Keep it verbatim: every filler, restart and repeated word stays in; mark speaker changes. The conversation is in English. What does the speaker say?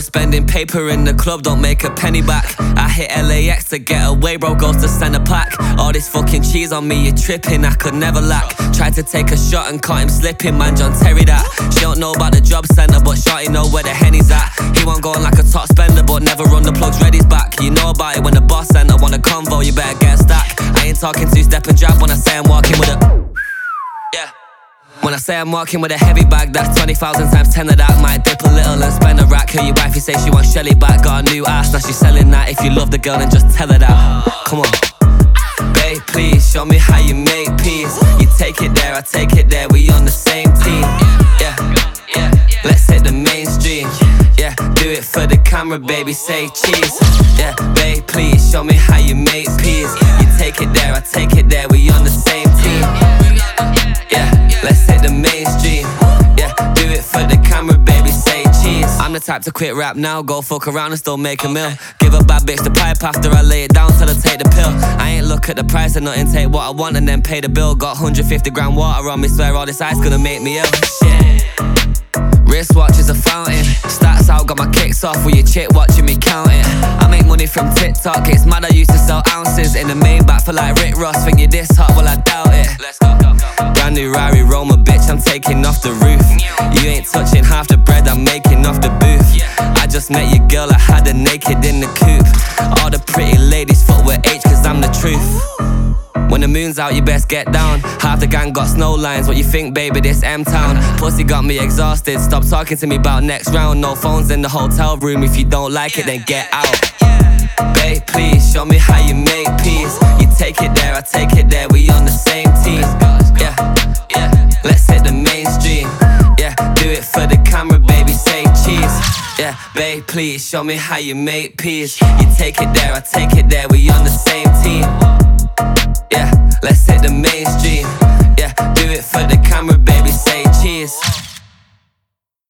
Speaker 1: spending paper in the club, don't make a penny back. I hit L A X to get away, bro, goes to send a pack. All this fucking cheese on me, you're tripping, I could never lack. Tried to take a shot and caught him slipping, man, John Terry that. She don't know about the job centre, but shorty know where the Henny's at. He won't going like a top spender, but never run the plugs, ready's back. You know about it when the boss center want a convo, you better get a stack. I ain't talking two-step and jab when I say I'm walking with a... Yeah. When I say I'm walking with a heavy bag, that's twenty thousand times ten of that. Might dip a little and spend a rack. Hear your wifey say she wants Shelly back. Got a new ass, now she's selling that. If you love the girl, then just tell her that. Come on. Babe, please, show me how you make peace. You take it there, I take it there, we on the same team. Yeah, yeah. Let's hit the mainstream. Yeah, do it for the camera, baby, say cheese. Yeah, babe, please, show me how you make peace. You take it there, I take it there, we on the same team. Yeah, let's hit the mainstream. Yeah, do it for the camera, baby, say cheese. I'm the type to quit rap now, go fuck around and still make a meal. Give a bad bitch the pipe after I lay it down, tell her take the pill. I ain't look at the price of nothing, take what I want and then pay the bill. Got one hundred fifty grand water on me, swear all this ice gonna make me ill. Shit. Wristwatch is a fountain. Stats out, got my kicks off with your chick watching me counting. I make money from TikTok, it's mad I used to sell ounces in the main back for like Rick Ross. Think you this hot, well I doubt it. Let's go, go, go, go. Brand new Rari Roma, bitch, I'm taking off the roof. You ain't touching half the bread I'm making off the booth. I just met your girl, I had her naked in the coupe. All the pretty ladies footwear H cause I'm the truth. When the moon's out, you best get down. Half the gang got snow lines. What you think, baby, this M-Town? Pussy got me exhausted. Stop talking to me about next round. No phones in the hotel room. If you don't like it, then get out. Babe, please, show me how you make peace. You take it there, I take it there. We on the same team. Yeah, yeah. Let's hit the mainstream. Yeah, do it for the camera, baby, say cheese. Yeah, babe, please, show me how you make peace. You take it there, I take it there. We on the same team.